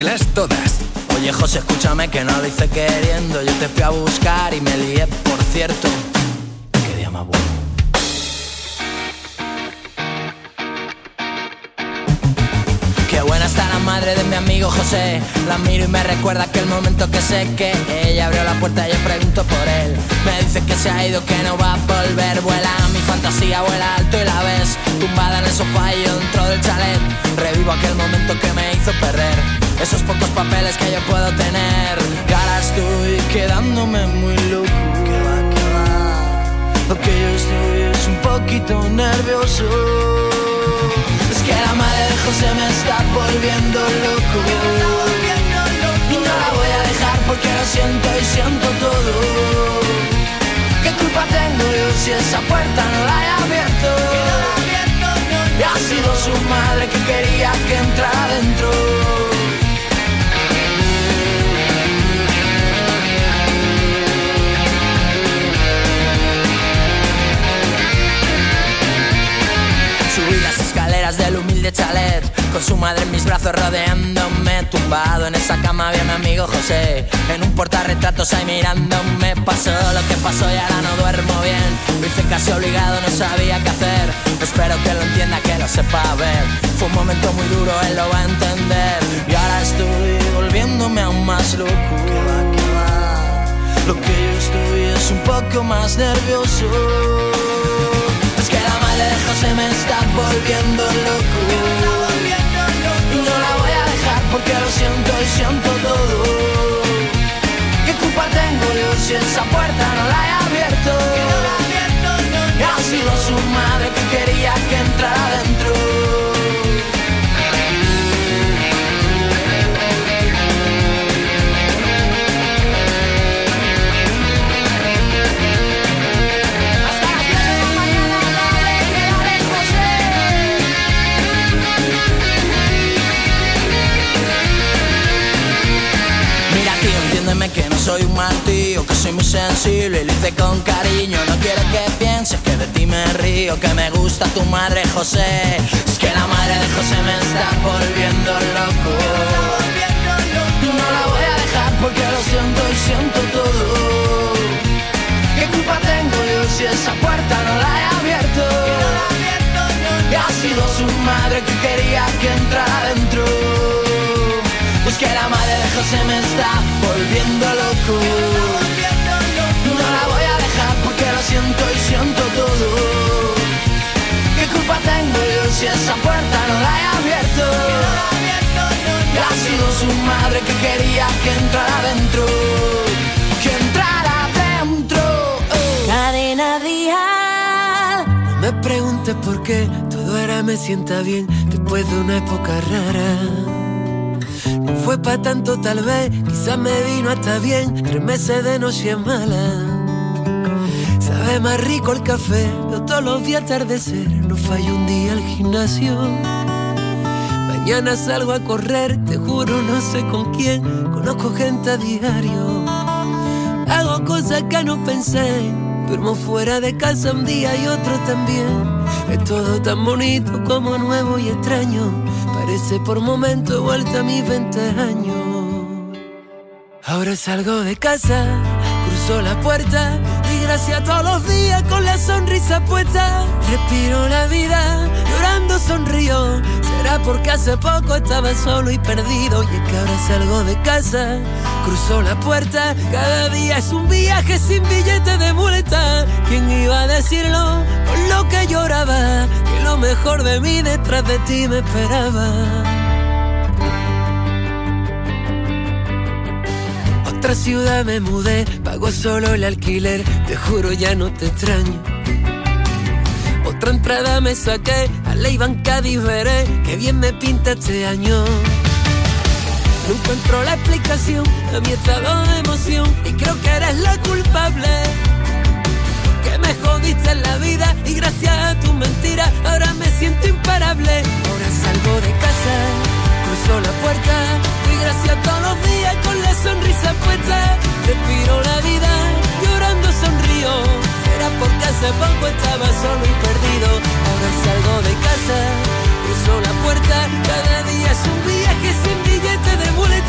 Las todas. Oye, José, escúchame que no lo hice queriendo. Yo te fui a buscar y me lié, por cierto. Qué día más bueno. Qué buena está la madre de mi amigo José. La miro y me recuerda aquel momento que sé que ella abrió la puerta y yo pregunto por él. Me dice que se ha ido, que no va a volver. Vuela mi fantasía, vuela alto y la ves tumbada en el sofá y yo dentro del chalet. Revivo aquel momento que me hizo perder esos pocos papeles que yo puedo tener. Y ahora estoy quedándome muy loco. Que va. Lo que yo estoy es un poquito nervioso. Es que la madre de José me está volviendo loco. Y no la voy a dejar porque lo siento y siento todo. ¿Qué culpa tengo yo si esa puerta no la he abierto? Y ha sido su madre que quería que entrara dentro. Subí las escaleras del humilde chalet, con su madre en mis brazos rodeándome. Tumbado en esa cama había mi amigo José, en un portarretratos ahí mirándome. Pasó lo que pasó y ahora no duermo bien. Lo hice casi obligado, no sabía qué hacer. Espero que lo entienda, que lo sepa ver. Fue un momento muy duro, él lo va a entender. Y ahora estoy volviéndome aún más loco. Que va. Lo que yo estoy es un poco más nervioso. Es que la madre de José me está volviendo loco. Y no la voy a dejar porque lo siento y siento todo. ¿Qué culpa tengo yo si esa puerta no la he abierto? Y ha sido su madre que quería que entrara adentro. Que no soy un mal tío, que soy muy sensible y lo hice con cariño. No quiero que pienses que de ti me río, que me gusta tu madre José. Es que la madre de José me está volviendo loco. No la voy a dejar porque lo siento y siento todo. ¿Qué culpa tengo yo si esa puerta no la he abierto? Y ha sido su madre que quería que entrara adentro. Pues que la madre de José me está volviendo loco. No la voy a dejar porque lo siento y siento todo. ¿Qué culpa tengo yo si esa puerta no la he abierto? Y ha sido su madre que quería que entrara adentro. Que entrara adentro. Cadena Dial. No me preguntes por qué todo ahora me sienta bien después de una época rara. No fue pa' tanto tal vez, quizás me vino hasta bien 3 meses de noche mala. Sabe más rico el café, veo todos los días atardecer. No fallo un día al gimnasio. Mañana salgo a correr, te juro no sé con quién. Conozco gente a diario. Hago cosas que no pensé. Duermo fuera de casa un día y otro también. Es todo tan bonito como nuevo y extraño. Parece por momentos vuelta a mis 20 años. Ahora salgo de casa, cruzo la puerta y gracias todos los días con la sonrisa puesta. Respiro la vida, llorando sonrío. Será porque hace poco estaba solo y perdido. Y es que ahora salgo de casa, cruzo la puerta. Cada día es un viaje sin billete de vuelta. ¿Quién iba a decirlo con lo que lloraba? Que lo mejor de mí detrás de ti me esperaba. Otra ciudad me mudé, pago solo el alquiler. Te juro ya no te extraño. Otra entrada me saqué, a Ley Banca veré. Qué bien me pinta este año. No encuentro la explicación a mi estado de emoción y creo que eres la culpable. Que me jodiste en la vida y gracias a tu mentira ahora me siento imparable. Ahora salgo de casa, cruzo la puerta y gracias todos los días con la sonrisa puesta. Respiro la vida, llorando sonrío. Será porque hace poco estaba solo y perdido. Ahora salgo de casa, cruzo la puerta. Cada día es un viaje sin billete de vuelta.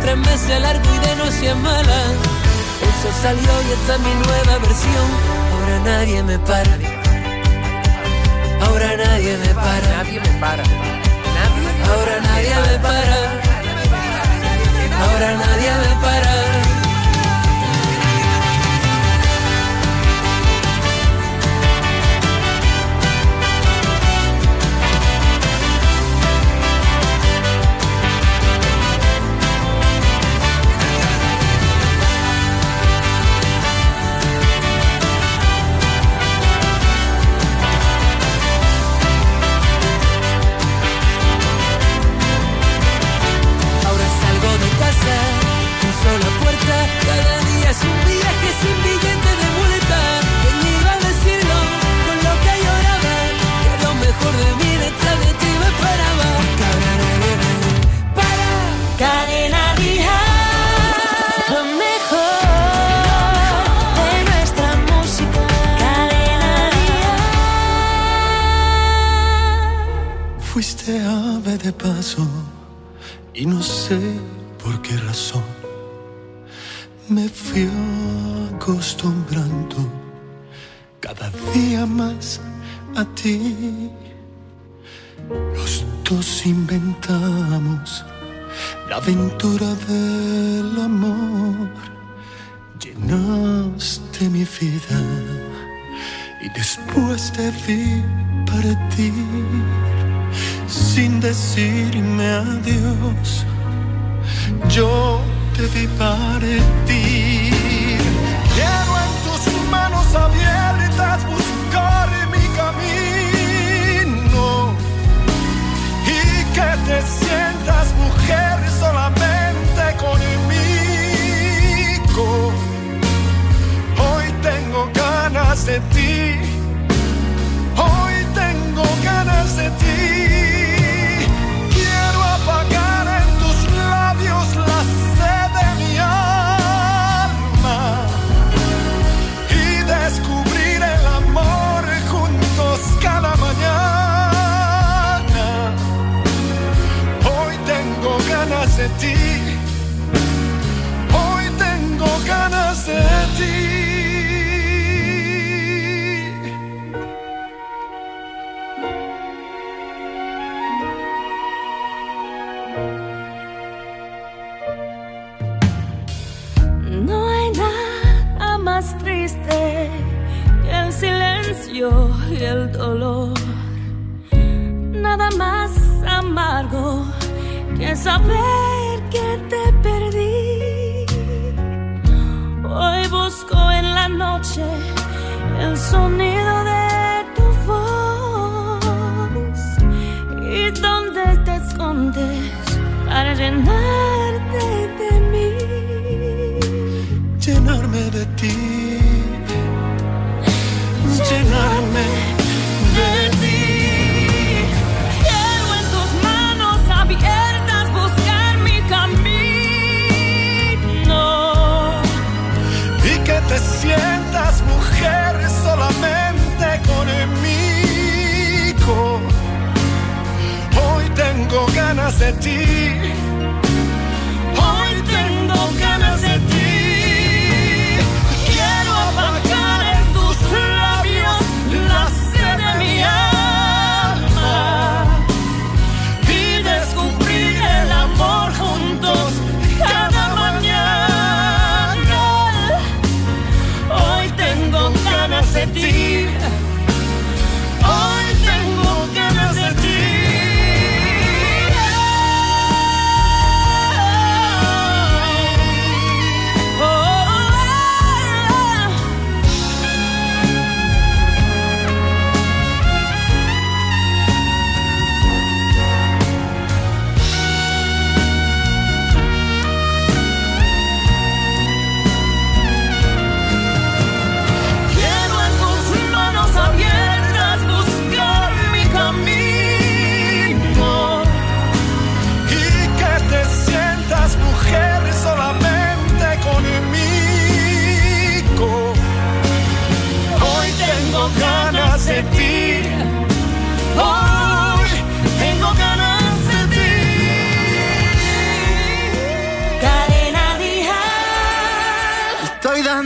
3 meses largo y de noche mala. El sol salió y esta es mi nueva versión. Ahora nadie me para. Ahora nadie me para. Nadie me para. Ahora nadie me para. Ahora nadie me para. Cada día es un viaje sin billete de vuelta. ¿Quién iba a decirlo con lo que lloraba? Que lo mejor de mí detrás de ti me esperaba. Para Cadena Dial, lo mejor de nuestra música. Cadena Dial. Fuiste ave de paso y no sé por qué razón me fui acostumbrando cada día más a ti. Los dos inventamos la aventura del amor. Llenaste mi vida y después te vi partir sin decirme adiós. Yo te vi partir. Quiero en tus manos abiertas buscar mi camino y que te sientas mujer solamente conmigo. Hoy tengo ganas de ti. Hoy tengo ganas de ti. Quiero apagar en tus labios la sed de mi alma y descubrir el amor juntos cada mañana. Hoy tengo ganas de ti. Hoy tengo ganas de ti. Triste que el silencio y el dolor, nada más amargo que saber que te perdí. Hoy busco en la noche el sonido de tu voz y donde te escondes para llenarte de mí. Llenarme de ti, llenarme de ti. Quiero en tus manos abiertas buscar mi camino y que te sientas mujer solamente conmigo. Hoy tengo ganas de ti. Hoy tengo ganas de ti. Apagar en tus labios la sed de mi alma y descubrir el amor juntos cada mañana. Hoy tengo ganas de ti. Hoy tengo ganas de ti. Quiero en tus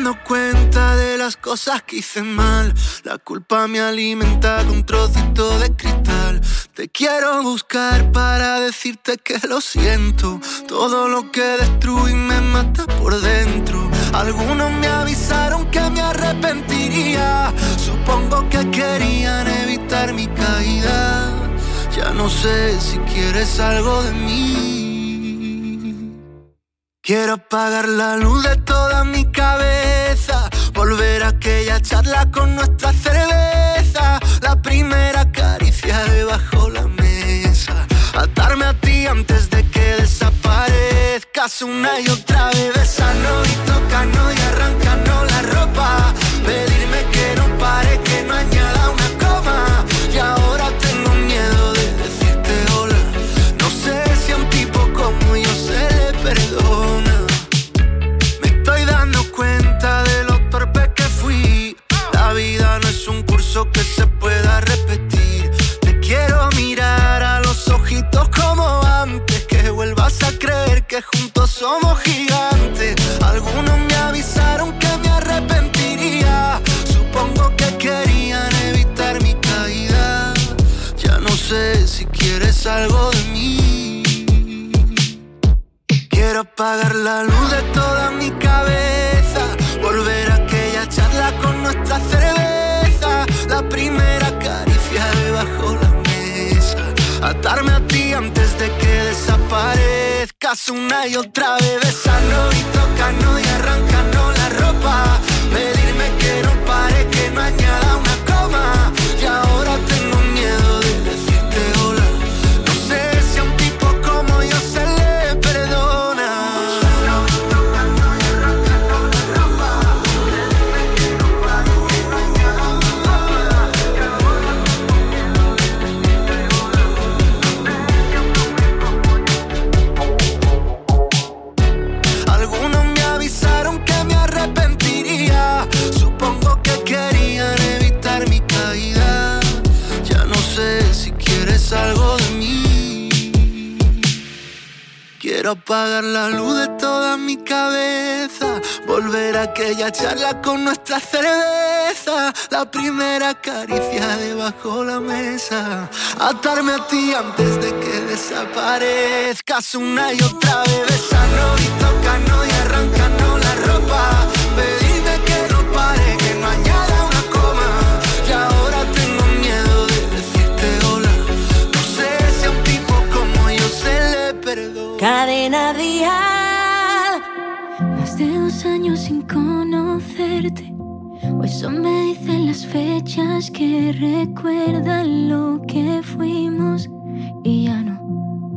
dando cuenta de las cosas que hice mal. La culpa me alimenta con trocitos de cristal. Te quiero buscar para decirte que lo siento. Todo lo que destruí me mata por dentro. Algunos me avisaron que me arrepentiría. Supongo que querían evitar mi caída. Ya no sé si quieres algo de mí. Quiero apagar la luz de toda mi cabeza, volver a aquella charla con nuestra cerveza, la primera caricia debajo la mesa, atarme a ti antes de que desaparezcas una y otra vez, besarnos y tocarnos y arrancarnos la ropa, pedirme que no pare, que no añada una coma, y ahora tengo miedo de decirte hola, no sé si a un tipo como yo se le perdona. Me estoy dando cuenta de lo torpe que fui, la vida no es un curso que se pueda repetir, te quiero mirar a los ojitos como antes, que vuelvas a creer que juntos somos gigantes. Algunos me avisaron que me arrepentiría, supongo que querían evitar mi caída. Ya no sé si quieres algo de mí. Quiero apagar la luz de toda mi cabeza, volver a aquella charla con nuestra cerveza, la primera caricia debajo la mesa, atarme a ti antes de que desaparezcas una y otra vez, besarnos y tocarnos y arrancarnos la ropa, pedirme que no pare, que no añada una coma, y ahora tengo miedo de decirte hola, no sé si a un tipo como yo se le perdona. Algunos me avisaron que me arrepentiría, supongo que querían evitar mi caída. Ya no sé si quieres algo de mí. Quiero apagar la luz de toda mi cabeza, volver a aquella charla con nuestra cerveza, la primera caricia debajo la mesa, atarme a ti antes de que desaparezcas una y otra vez, besarnos y tocarnos y arrancarnos la ropa, pedirme que no pare, que no añada una coma, y ahora tengo miedo de decirte hola, no sé si a un tipo como yo se le perdona. Cadena Dial. Más de 2 años sin conocerte, o eso me dicen las fechas que recuerdan lo que fuimos y ya no.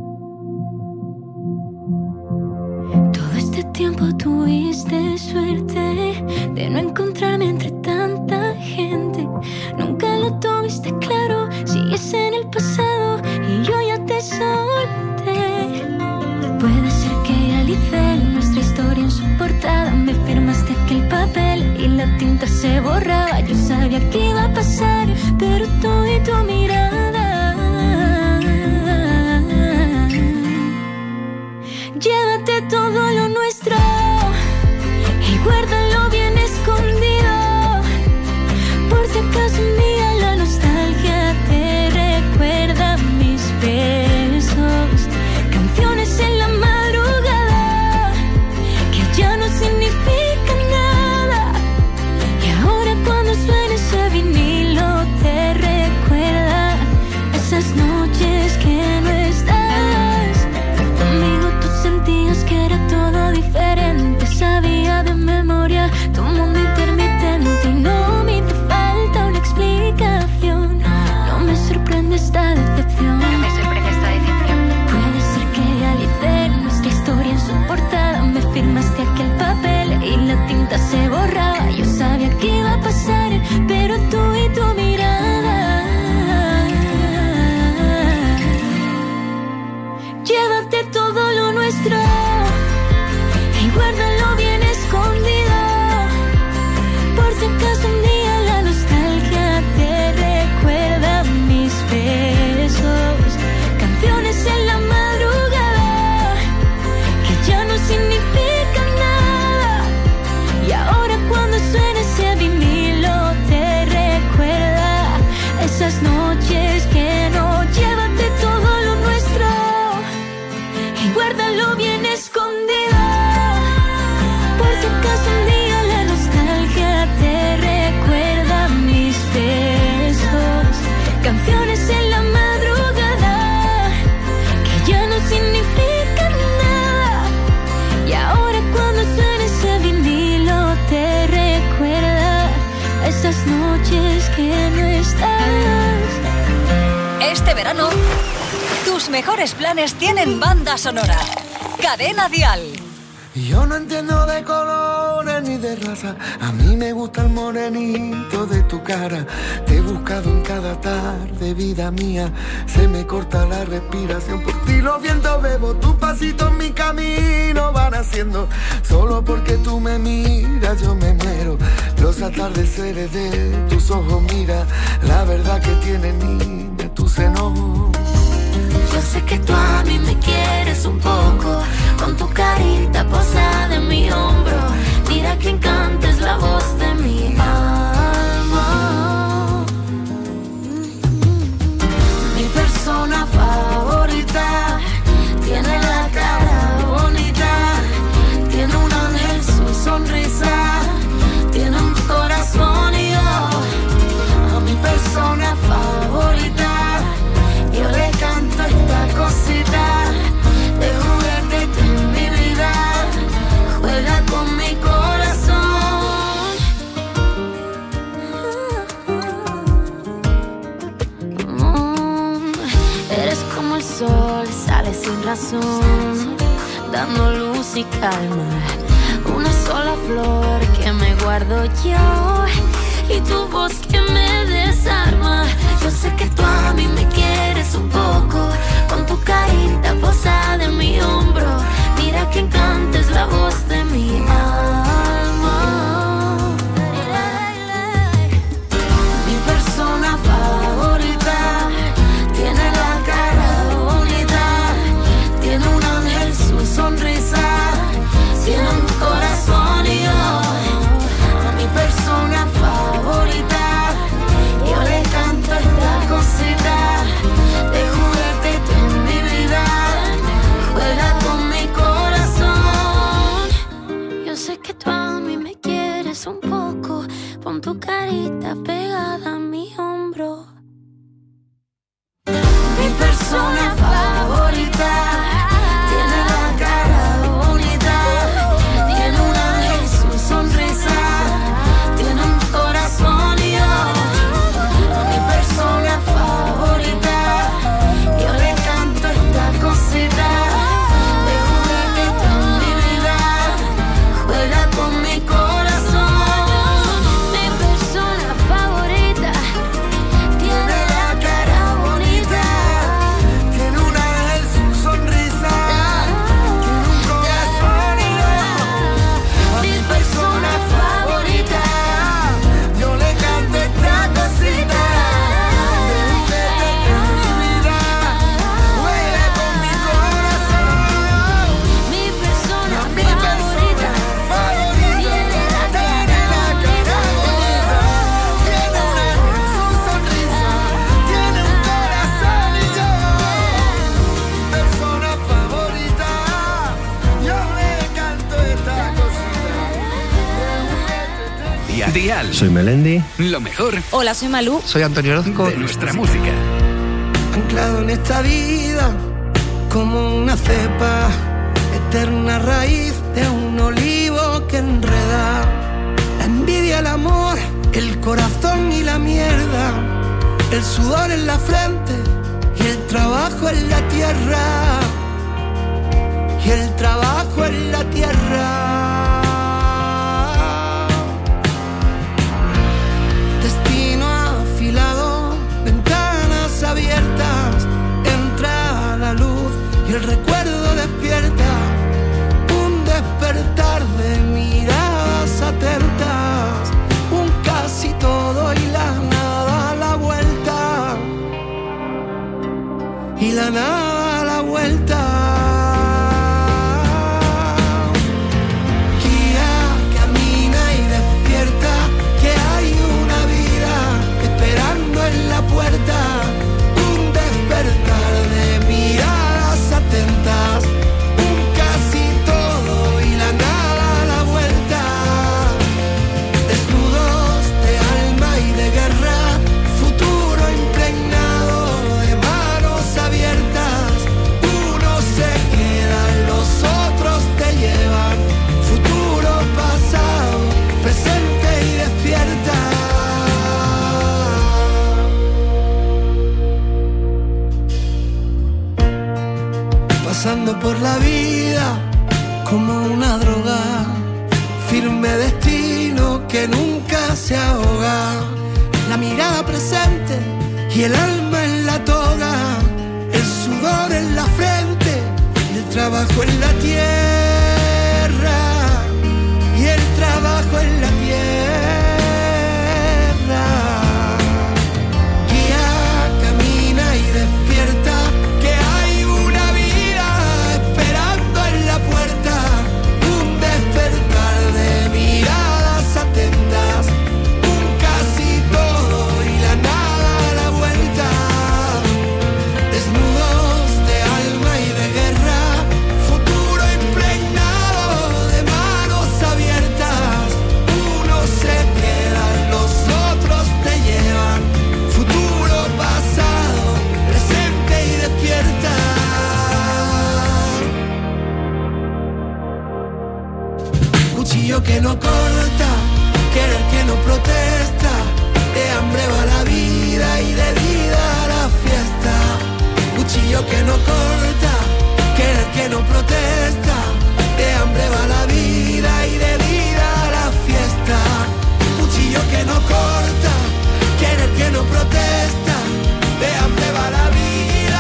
Todo este tiempo tuviste suerte de no encontrarme entre tanta gente. Nunca lo tuviste claro, sigues en el pasado y yo ya te solté. Puede ser que alicé nuestra historia en su portada, me firmaste aquel papel y la tinta se borraba. Yo sabía que iba a pasar, pero tú y tu mirada, llévate todo lo nuestro y guárdalo bien escondido, por si acaso un día la nostalgia te recuerda mis besos, canciones en la madrugada que ya no significan nada, y ahora Este verano, tus mejores planes tienen banda sonora. Cadena Dial. Yo no entiendo de colores ni de raza. A mí me gusta el morenito de tu cara. Te he buscado en cada tarde, vida mía. Se me corta la respiración. Por ti los vientos bebo, tus pasitos mi camino van haciendo. Solo porque tú me miras yo me muero. Los atardeceres de tus ojos, mira la verdad que tiene niña tu seno. Yo sé que tú a mí me quieres un poco, con tu carita posada en mi hombro. Mira que encanta es la voz de mi alma. Mi persona favorita tiene la cara bonita, tiene un ángel su sonrisa, tiene un corazón y yo. A mi persona favorita yo le canto esta cosita de juguete que en mi vida juega con mi corazón. Eres como el sol, sale sin razón, dando luz y calma. Una sola flor que me guardo yo y tu voz que me desarma. Yo sé que tú a mí me quieres un poco, con tu carita posada en mi hombro. Mira que encanta es la voz de mi alma. Mi persona favorita tiene la cara bonita, tiene un ángel su sonrisa, tiene un corazón y yo. A mi persona favorita yo le canto esta cosita de juguete que en mi vida juega con mi corazón. Yo sé que tú a mí me quieres un poco, pon tu carita pegada a mi hombro. Mi persona favorita tiene la cara bonita, tiene un ángel su sonrisa, tiene un corazón y yo. A mi persona favorita yo le canto esta cosita de juguete que en mi vida juega con mi corazón. Mi persona favorita tiene la cara bonita, Tiene un ángel su sonrisa, tiene un corazón y yo. mi persona favorita. Yo le canto esta cosita de juguete que en mi vida juega con mi corazón. Mi persona Mi persona favorita favorita tiene la cara bonita, tiene un ángel su sonrisa, tiene un corazón y yo. Mi persona favorita, yo le canto esta cosita de juguete. Dial. Soy Melendi. Lo mejor Hola, soy Malú. Soy Antonio Orozco. de nuestra música. Anclado en esta vida como una cepa, eterna raíz de un olivo que enreda. La envidia, el amor, el corazón y la mierda, el sudor en la frente y el trabajo en la tierra, y el trabajo en la tierra. Destino afilado, ventanas abiertas, entra la luz y el recuerdo despierta. Un despertar de miradas atentas, un casi todo y la nada a la vuelta, y la nada a la vuelta. por la vida como una droga, firme destino que nunca se ahoga. La mirada presente y el alma en la toga, el sudor en la frente y el trabajo en la tierra, y el trabajo en la tierra. Guía, camina y despierta, que hay una vida esperando en la puerta, un despertar de miradas atentas, un casi todo y la nada a la vuelta, desnudos de alma y de guerra, futuro impregnado de manos abiertas, unos se quedan, los otros te llevan, futuro, pasado, presente y despierta. Cuchillo que no corta, querer que no protesta, de hambre va la vida y de vida la fiesta. Cuchillo que no corta, querer que no protesta, de hambre va la vida y de vida la fiesta. Cuchillo que no corta, querer que no protesta, de hambre va la vida.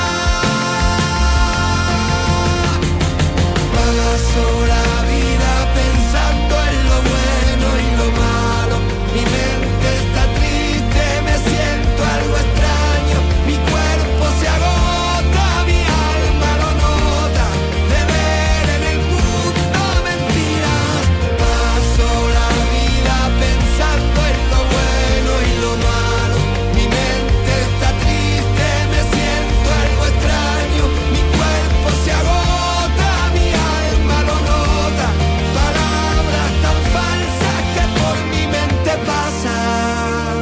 Paso la vida pensando en lo bueno y lo malo. Mi mente está triste, me siento algo extraño. Mi cuerpo se agota, mi alma lo nota, de ver en el mundo mentiras. Paso la vida pensando en lo bueno y lo malo. Mi mente está triste, me siento algo extraño. Mi cuerpo se agota, mi alma lo nota. Palabras tan falsas que por mi mente pasan.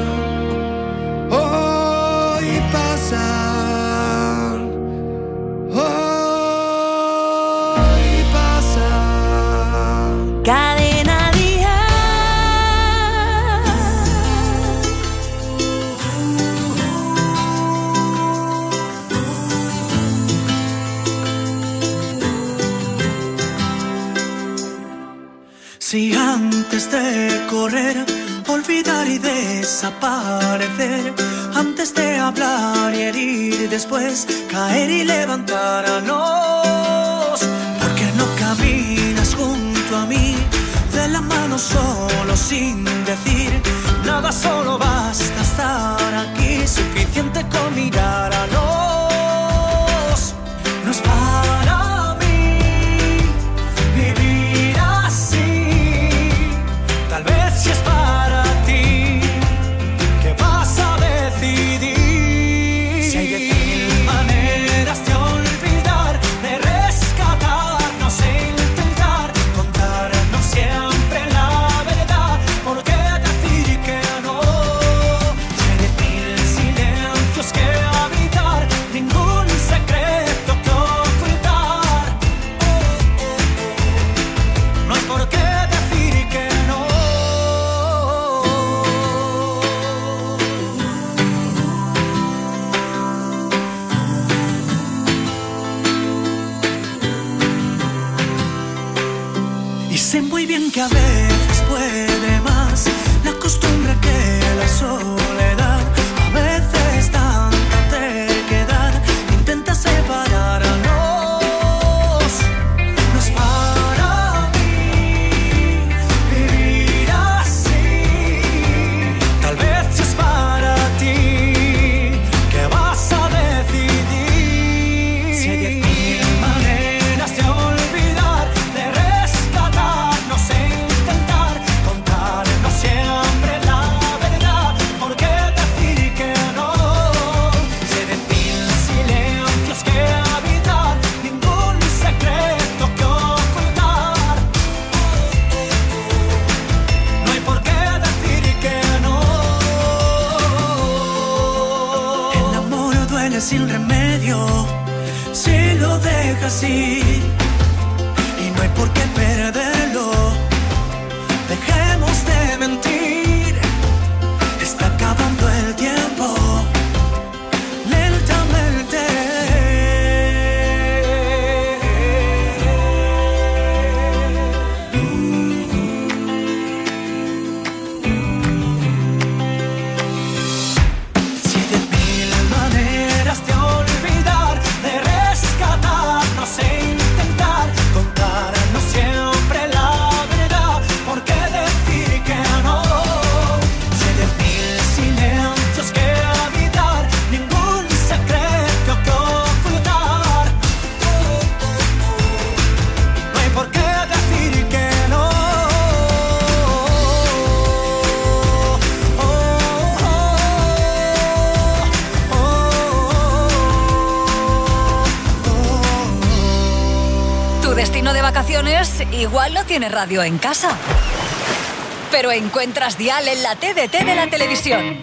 Hoy pasan. Hoy pasan. Cadena Dial. Si antes de correr, olvidar y desaparecer, antes de hablar y herir, después caer y levantarnos, ¿por qué no caminas junto a mí, de la mano solo sin decir nada? Solo basta estar aquí, suficiente con mirarnos. No es para mí vivir así. Tal vez si es para ti, ¿qué vas a decidir? Si hay 10.000 maneras de olvidar, de rescatarnos e intentar contarnos siempre la verdad, ¿por qué decir que no? Si hay 10.000 silencios que habitar, ningún secreto que ocultar, no hay por qué decir que no. Y sé muy bien que a veces puede más la costumbre que la soledad. A veces tanta terquedad intenta separarnos. No es para mí vivir así. Tal vez si es para ti, ¿qué vas a decidir? Si hay 10.000 maneras de olvidar, de rescatarnos e intentar contarnos siempre la verdad, ¿por qué decir que no? Si hay 10.000 silencios que habitar, ningún secreto que ocultar, no hay por qué decir que no. El amor duele sin remedio si lo dejas ir, y no hay por qué perderlo. Dejemos de mentir, está acabando el tiempo lentamente. vacaciones, igual no tienes radio en casa. Pero encuentras Dial en la TDT de la televisión.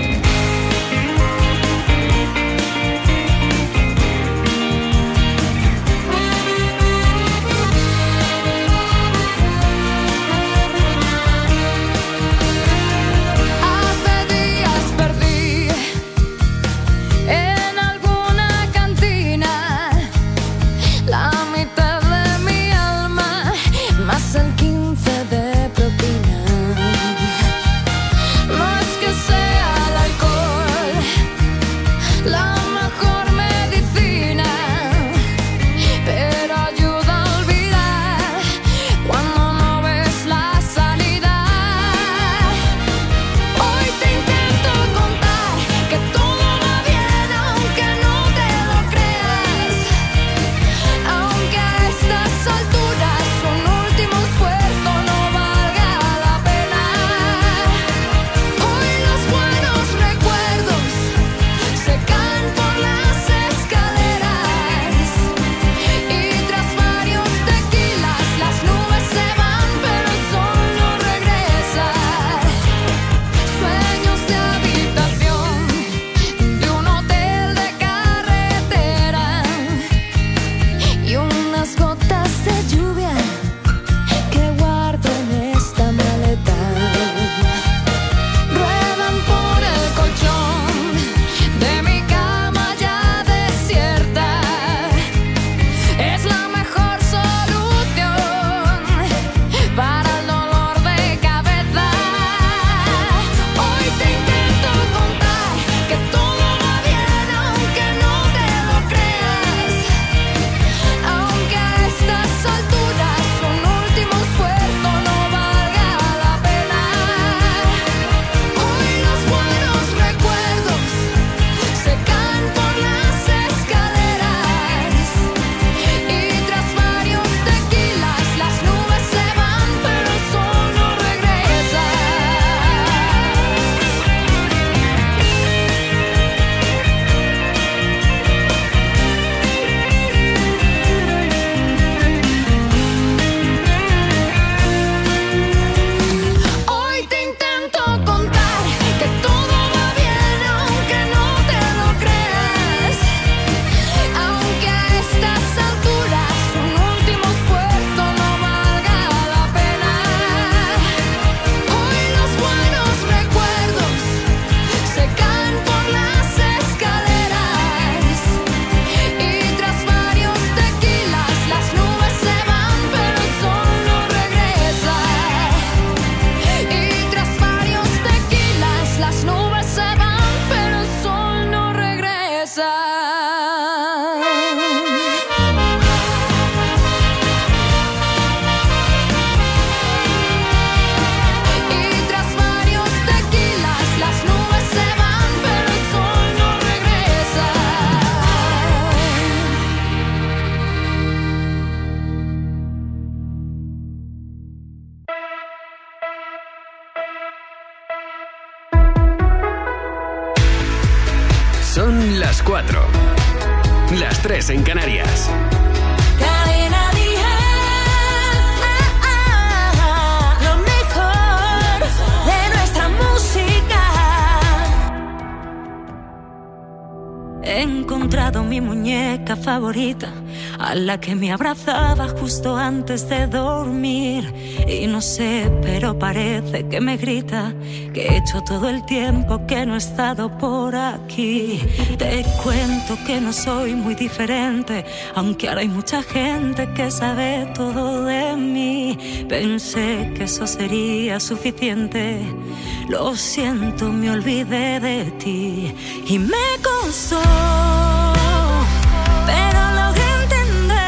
Son las 4. Las 3 en Canarias. Cadena Dial, lo mejor de nuestra música. He encontrado mi muñeca favorita, a la que me abrazaba justo antes de dormir. Y no sé, pero parece que me grita que he hecho todo el tiempo que no he estado por aquí. Te cuento que no soy muy diferente, aunque ahora hay mucha gente que sabe todo de mí. Pensé que eso sería suficiente. Lo siento, me olvidé de ti y me costó, pero logré entender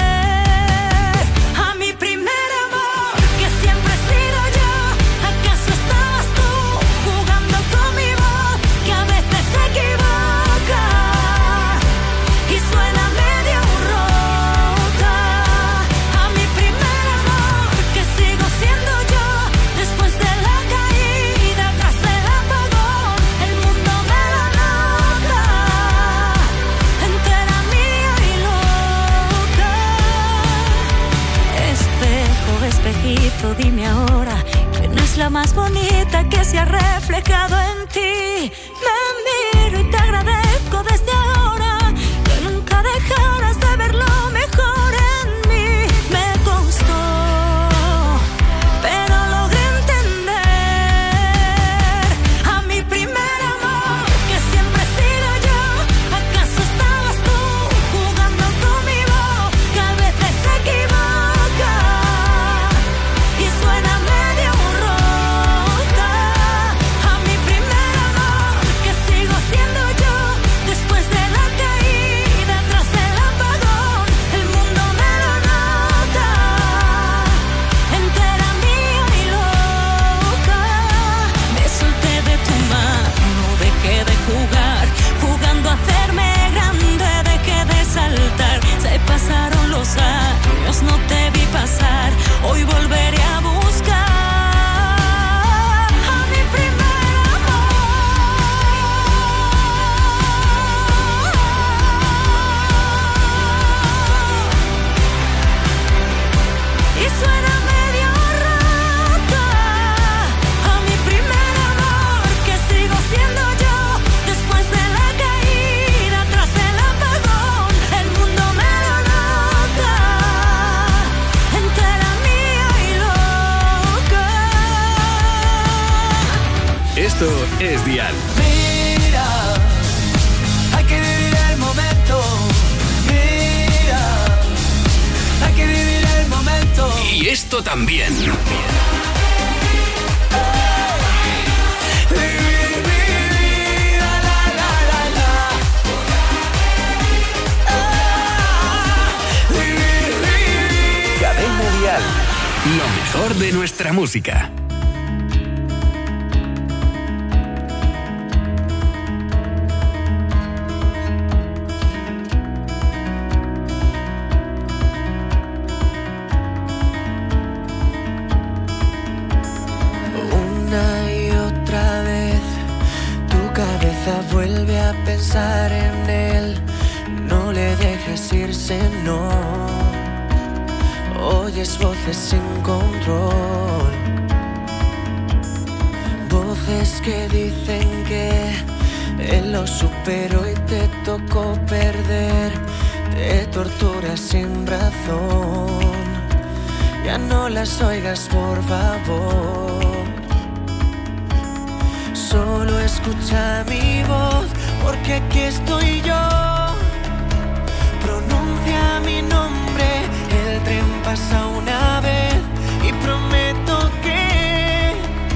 a mi primer amor, que siempre he sido yo. ¿Acaso estabas tú jugando con mi voz, que a veces se equivoca y suena medio rota? A mi primer amor, que sigo siendo yo después de la caída, tras el apagón. El mundo me lo nota, entera mía y lo reflejado en ti. Me miro y te agradezco desde ahora que nunca dejaras de ver lo mejor en mí. Me costó, pero logré entender a mi primer amor, que siempre he sido yo. ¿Acaso estabas tú jugando conmigo? Que a veces se equivoca y suena medio rota. A mi primer amor, que sigo siendo yo. Después de la caída, tras el apagón, el mundo me lo nota. Entera mía y loca. Me solté de tu mano, dejé de jugar, jugando a hacerme grande, dejé de saltar. Se pasaron los años, no te vi pasar. Hoy volveré a buscar a mi primer amor. Y suena medio rota. A mi primer amor, que sigo siendo yo. Después de la caída, tras el apagón, el mundo me lo nota. Entera mía y loca. Esto es Dial. Mira, hay que vivir el momento. Mira, hay que vivir el momento. Y esto también. Vivir mi vida, la, la, la, la. Vivir, vivir. Cadena Dial. Lo mejor de nuestra música. Una y otra vez tu cabeza vuelve a pensar en él. No le dejes irse, no. Oyes voces sin control, voces que dicen que él lo superó y te tocó perder. Te torturas sin razón. Ya no las oigas, por favor. Solo escucha mi voz, porque aquí estoy yo. Pronuncia mi nombre, el tren pasa una vez y prometo que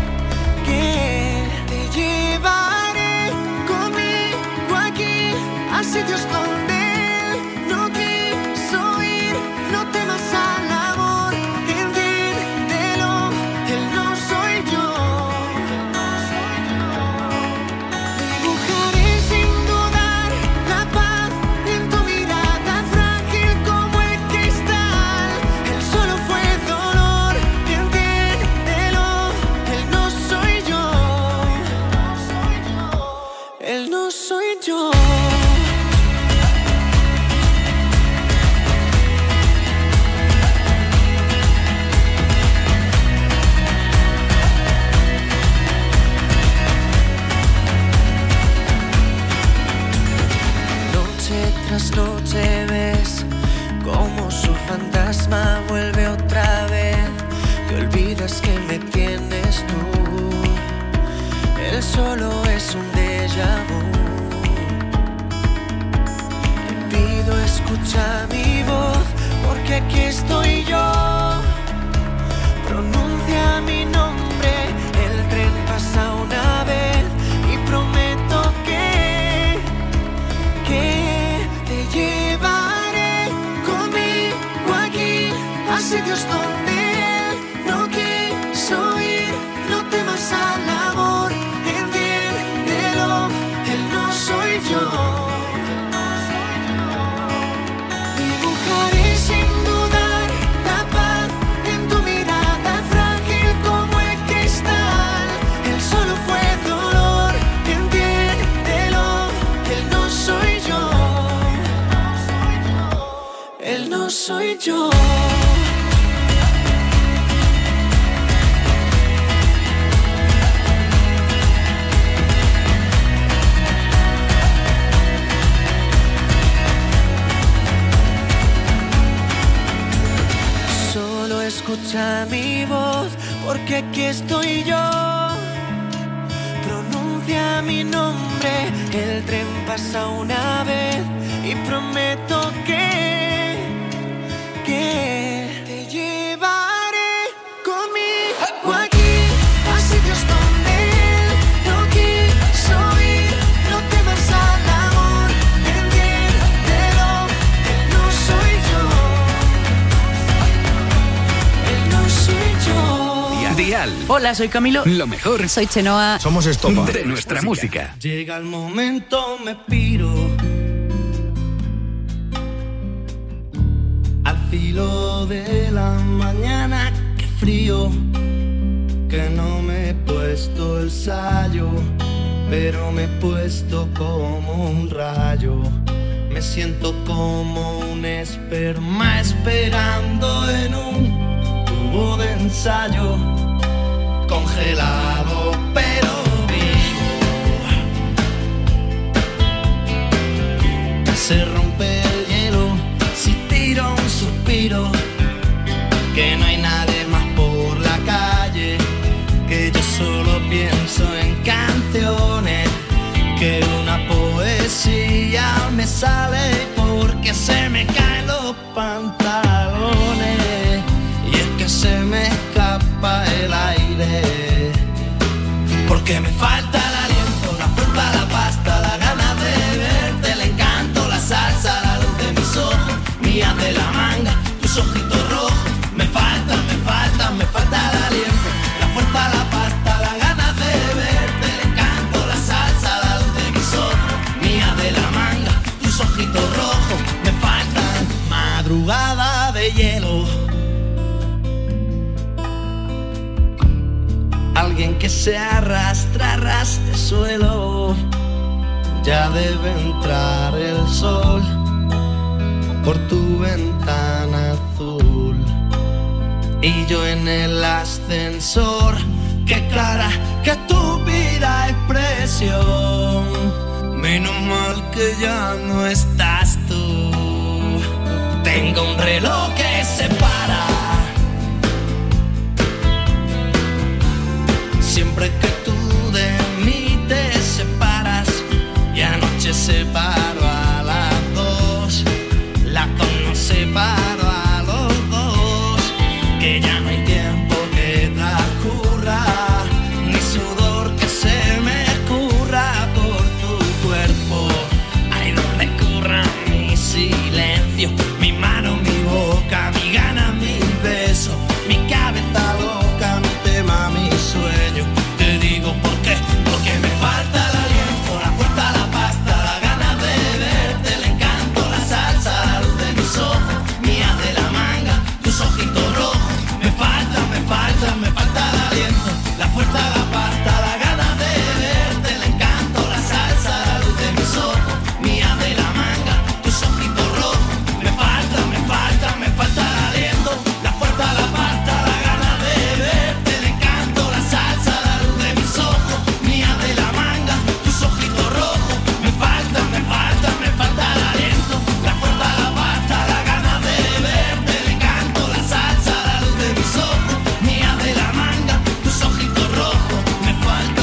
te llevaré conmigo aquí a sitios donde no quiso ir. No temas al amor, entiéndelo, él no soy yo. Dibujaré sin dudar la paz en tu mirada, frágil como el cristal. Él solo fue dolor, entiéndelo, él no soy yo. Él no soy yo. Noche tras noche ves como su fantasma vuelve otra vez. Te olvidas que me tienes tú. Él solo es un déjà vu. Te pido escucha mi voz, porque aquí estoy yo. Pronuncia mi nombre, el tren pasa una vez y prometo que te llevaré conmigo aquí a sitios donde no quiso ir. No temas al amor, entiéndelo, él no soy yo. Dibujaré sin dudar la porque aquí estoy yo. Pronuncia mi nombre, el tren pasa una vez y prometo que te llevaré conmigo aquí a sitios donde no quiso ir. No temas al amor, entiéndelo, él no soy yo, él no soy yo. Dial. Hola, soy Camilo. Lo mejor. Soy Chenoa. Somos Estopa. De nuestra música. Llega el momento, me piro al filo de la mañana. Qué frío, que no me he puesto el sayo, pero me he puesto como un rayo. Me siento como un esperma esperando en un tubo de ensayo, congelado pero vivo. Se rompe el hielo si tiro un suspiro, que no hay nadie más por la calle, que yo solo pienso en canciones, que una poesía me sale porque se me caen los pantalones, y es que se me escapa el aire, porque me falta el aliento, la fuerza, la pasta, la gana de verte, el encanto, la salsa, la luz de mis ojos, mía de la manga, tus ojitos rojos. Me falta el aliento, la fuerza, la pasta, la gana de verte, el encanto, la salsa, la luz de mis ojos, mía de la manga, tus ojitos rojos. Me faltan madrugada de hielo, alguien que se arrastra ras de suelo. Ya debe entrar el sol por tu ventana azul, y yo en el ascensor. Qué clara, qué estúpida expresión. Menos mal que ya no estás tú. Tengo un reloj que se para siempre que tú de mí te separas, y anoche separo a las dos, la no separo a los dos, que ya no hay tiempo que transcurra, ni sudor que se me escurra por tu cuerpo, ahí donde curra mi silencio, mi mano, mi boca, mi gana, mi beso, mi cabeza loca, mi tema, mi sueño. Te digo por qué, porque me falta el aliento, la fuerza, la pasta, la gana de verte, el encanto, la salsa, la luz de mis ojos, mía de la manga, tus ojitos rojos. Me falta el aliento, la fuerza, la pasta, la gana de verte, el encanto, la salsa, la luz de mis ojos, mía de la manga, tus ojitos rojos. Me falta el aliento, la fuerza, la pasta, la gana de verte, el encanto, la salsa, la luz de mis ojos, mía de la manga, tus ojitos rojos. Me falta el aliento, la fuerza, la pasta, la gana de verte, el encanto, la salsa, la luz de mis ojos, mía de la manga, tus ojitos rojos. Me falta.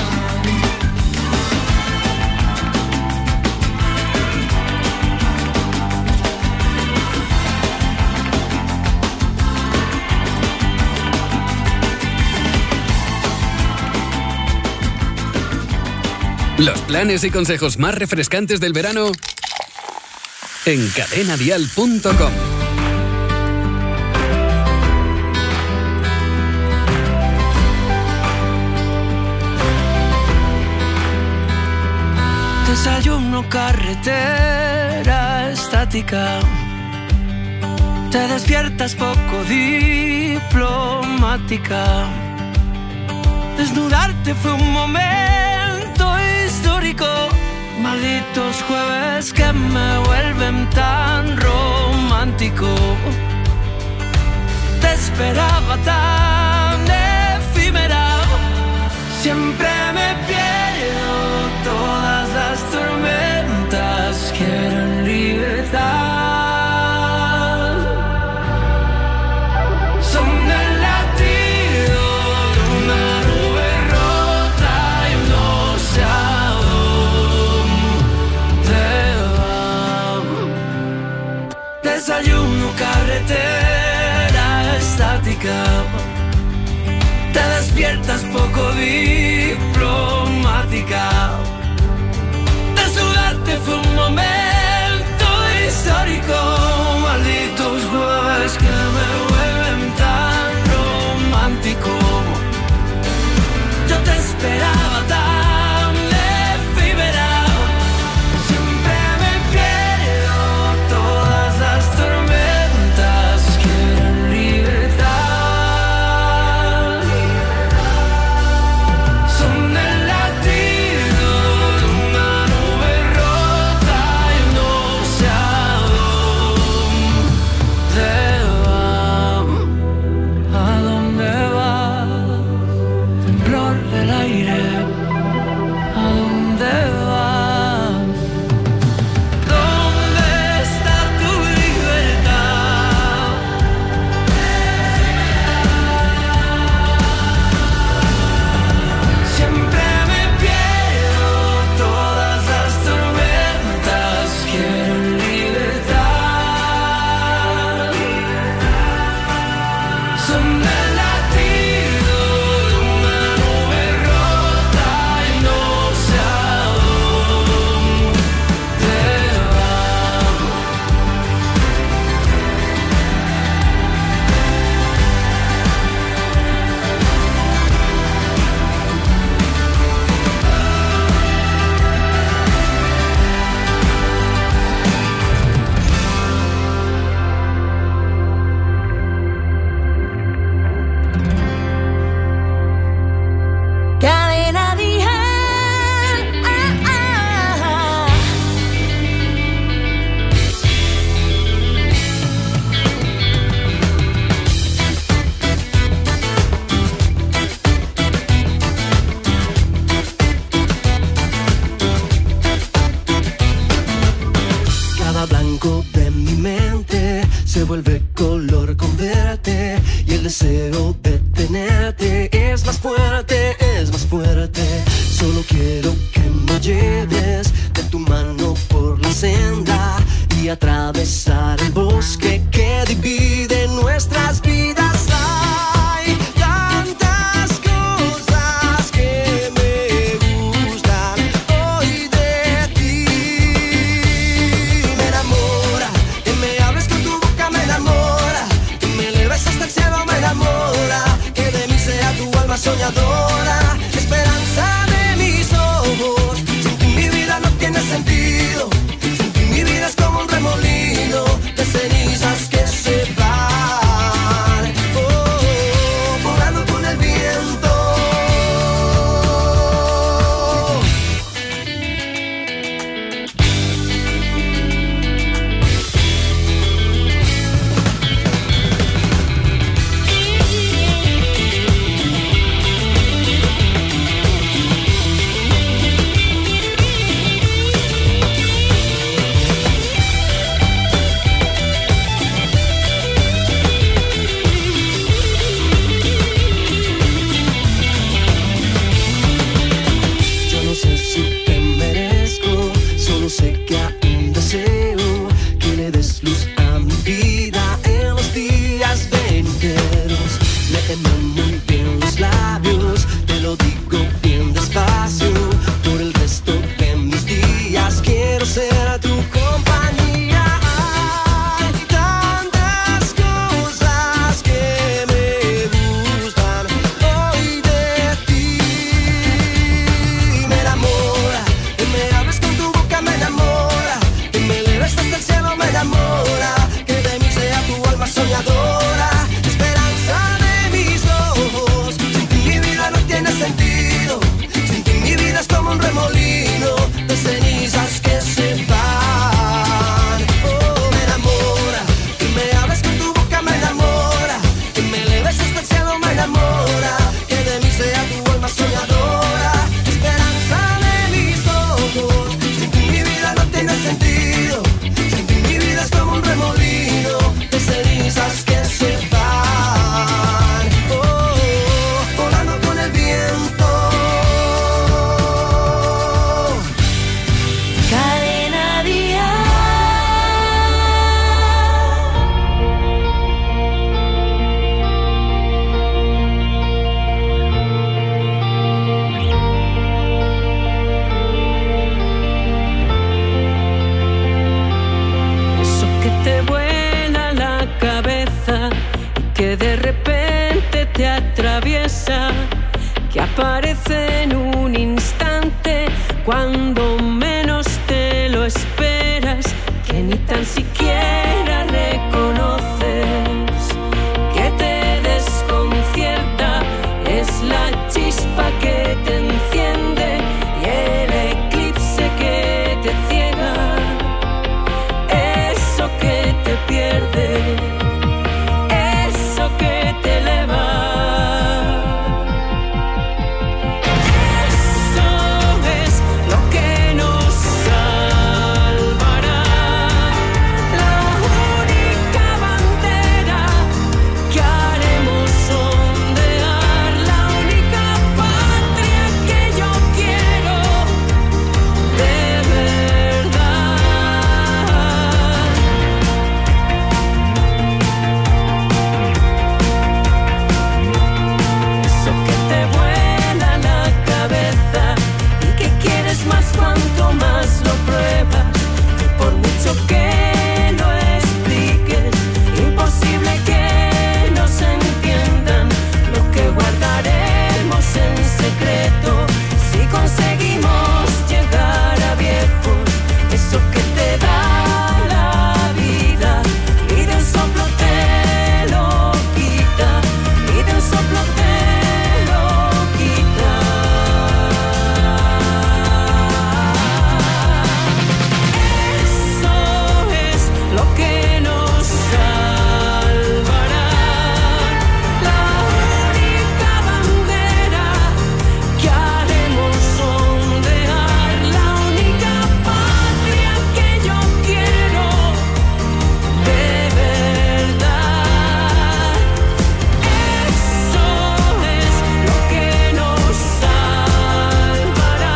Los planes y consejos más refrescantes del verano en cadenadial.com. Desayuno, carretera estática. Te despiertas poco diplomática. Desnudarte fue un momento histórico. Malditos jueves que me vuelven tan romántico. Te esperaba tan efímera. Siempre me pierdo todas las tormentas. Quiero libertad. Son el latido dramática. Te despiertas poco diplomática. Desnudarte fue un momento histórico. Malditos jueves que me vuelven tan romántico. Yo te esperaba tan efímera. Siempre me pierdo todas las tormentas. Quieren libertad. aparece en un instante, cuando menos te lo esperas, que ni tan siquiera reconoces, que te desconcierta, es la chispa que te enciende y el eclipse que te ciega, eso que te pierde, eso que te eleva. Que no expliques, imposible que nos entiendan lo que guardaremos en secreto si conseguimos llegar a viejos, eso que te da la vida y de un soplo te lo quita, y de un soplo te lo quita. Lo que nos salvará, la única bandera que haremos ondear, la única patria que yo quiero de verdad. Eso es lo que nos salvará.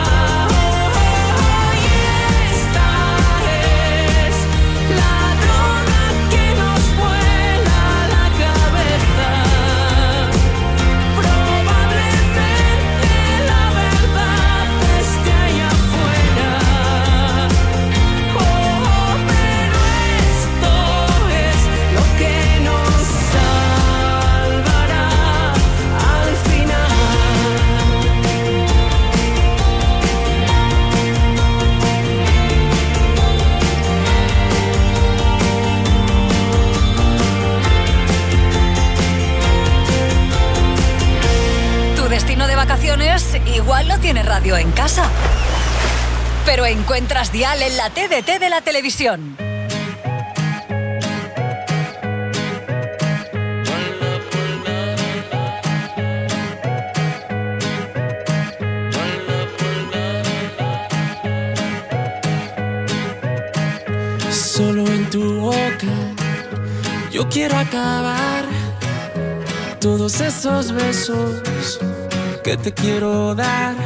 Y esta es la que nos vuela la cabeza, probablemente la verdad esté allá afuera, pero esto es lo que nos salvará al final. Tu destino de vacaciones igual no tiene radio en casa, pero encuentras dial en la TDT de la televisión. Solo en tu boca yo quiero acabar todos esos besos que te quiero dar.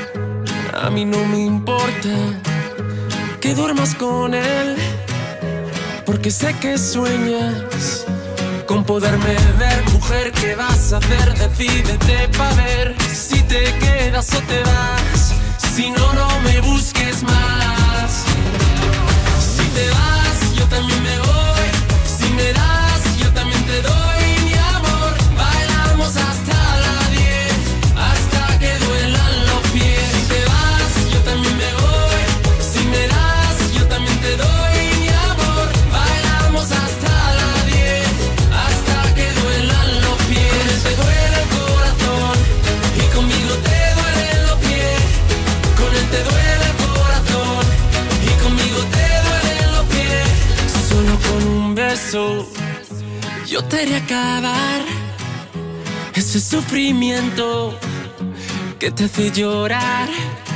A mí no me importa que duermas con él, porque sé que sueñas con poderme ver. Mujer, ¿qué vas a hacer? Decídete pa' ver si te quedas o te vas. Si no, no me busques más. Si te vas, yo también me voy. Si me das, yo también te doy. Mi amor, bailamos hasta las 10, hasta que duelan los pies. Si te vas, yo también me voy. Si me das, yo también te doy. Mi amor, bailamos hasta las 10, hasta que duelan los pies. Te duele el corazón y conmigo te duelen los pies. Con él te duele el corazón y conmigo te duelen los pies. Solo con un beso yo te haré acabar ese sufrimiento que te hace llorar.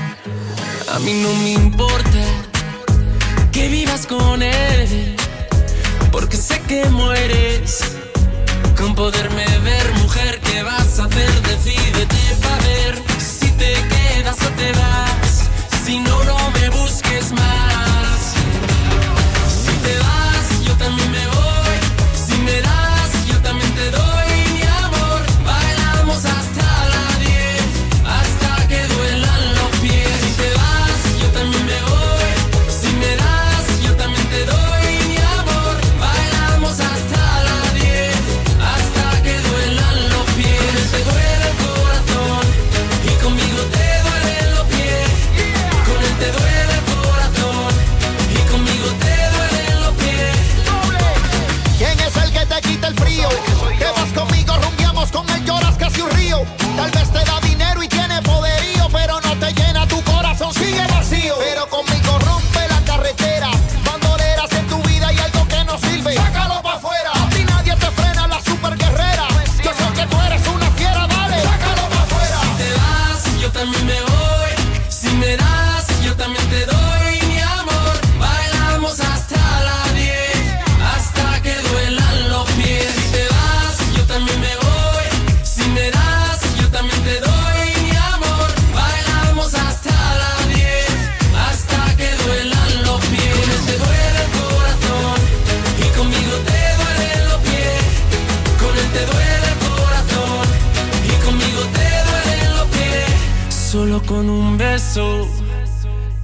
A mí no me importa que vivas con él, porque sé que mueres con poderme ver. Mujer, ¿qué vas a hacer? Decídete pa' ver si te quedas o te vas. Si no, no me busques más. Si te vas, yo también me voy. Si me das, yo también te doy. Mi amor, bailamos hasta las 10, hasta que duelan los pies. Si te vas, yo también me voy. Si me das, yo también te doy. Mi amor, bailamos hasta las 10, hasta que duelan los pies. Te duele el corazón y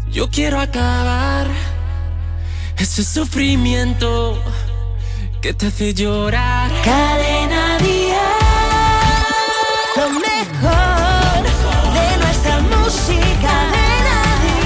Yo quiero acabar ese sufrimiento que te hace llorar. Cadena Dial, lo mejor de nuestra música. Cadena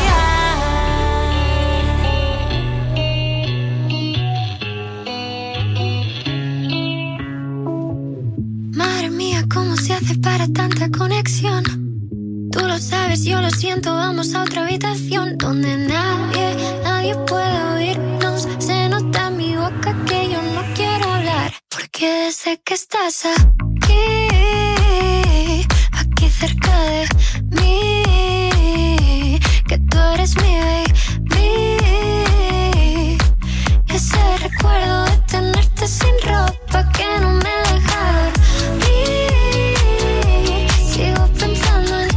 Dial. Madre mía, ¿cómo se hace para tanta conexión? Tú lo sabes, yo lo siento, vamos a otra habitación donde nadie puede oírnos. Se nota en mi boca que yo no quiero hablar, porque desde que estás aquí cerca de mí, que tú eres mi baby, ese recuerdo de tenerte sin ropa que no me deja dormir, sigo pensando en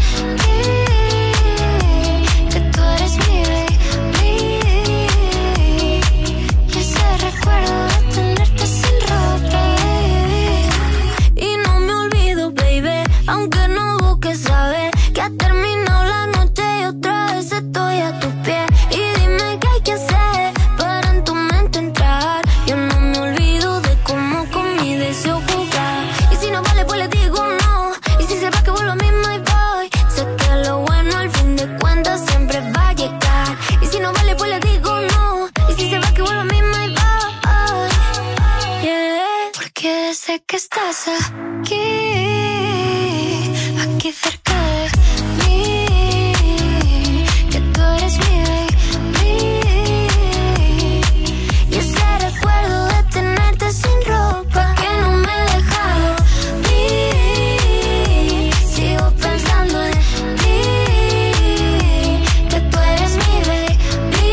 aunque no busques saber que ha terminado la noche y otra vez estoy a tus pies. Y dime qué hay que hacer para en tu mente entrar. Yo no me olvido de cómo con mi deseo jugar. Y si no vale pues le digo no. Y si se va que vuelvo a mí my boy. Sé que lo bueno al fin de cuentas siempre va a llegar. Y si no vale pues le digo no. Y si se va que vuelvo a mí my boy. Yeah. Porque sé que estás aquí cerca de mí, que tú eres mi baby, y ese recuerdo de tenerte sin ropa que no me deja dormir, sigo pensando en ti, que tú eres mi baby,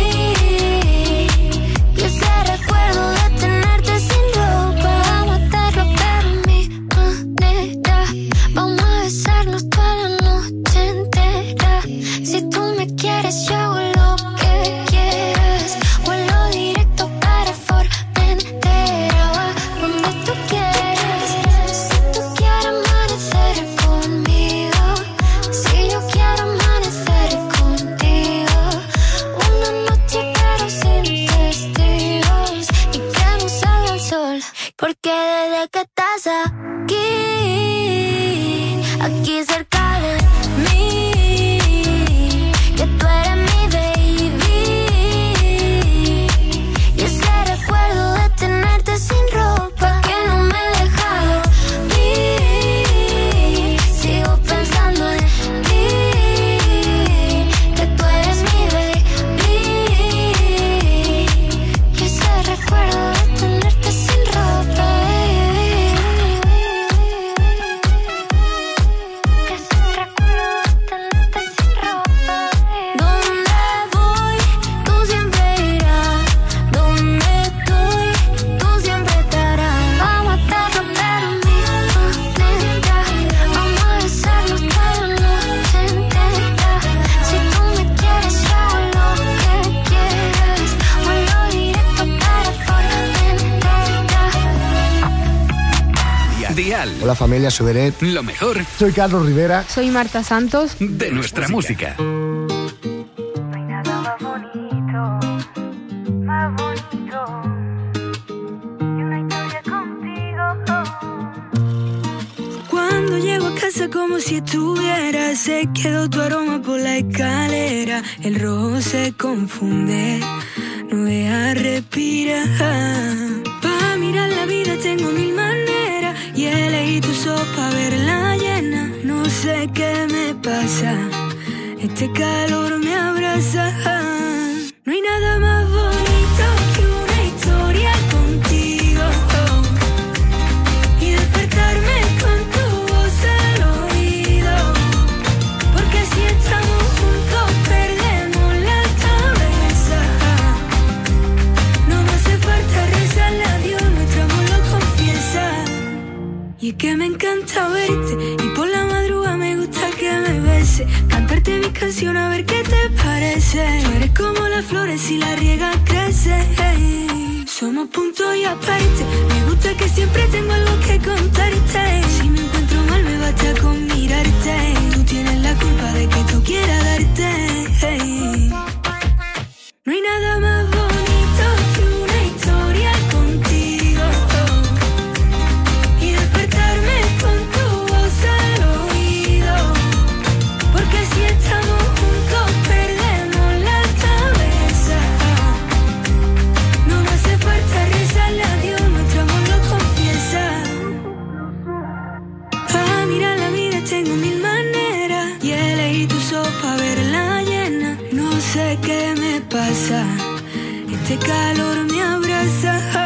y ese recuerdo de tenerte sin ropa, vamos a hacerlo pero a mi manera. Vamos a besarnos toda la noche entera. Si tú me quieres, yo hago lo que quieras. Vuelo directo para Formentera. Va donde tú quieras. Si tú quieres amanecer conmigo, si yo quiero amanecer contigo, una noche pero sin testigos y que no salga el sol, porque desde que estás aquí cerca de mí, que tú eres mi baby, y ese recuerdo de tenerte sin ropa que no me deja dormir, sigo pensando en ti, que tú eres mi baby, y ese recuerdo de tenerte sin ropa. Dial. Hola familia, soy Beret. Lo mejor. Soy Carlos Rivera. Soy Marta Santos. De nuestra música. No hay nada más bonito que una historia contigo. Cuando llego a casa como si estuviera, se quedó tu aroma por la escalera. El rojo se confunde, no deja respirar. Pa' mirar la vida tengo mil maneras y elegí tu sopa verla llena. No sé qué me pasa, este calor me abraza. No hay nada más bonito que una historia contigo, y despertarme con tu voz al oído, porque si estamos juntos perdemos la cabeza. No me hace falta rezarle a Dios, nuestro amor lo confiesa. Y es que me encanta verte y por la madrugada me gusta que me beses, cantarte mis canciones a ver qué te parece. Tú eres como las flores, si las riegas crecen. Somos punto y aparte, me gusta que siempre tengo algo que contarte. Si me encuentro mal me basta con mirarte, tú tienes la culpa de que tú quieras darte. sé qué me pasa. Este calor me abraza.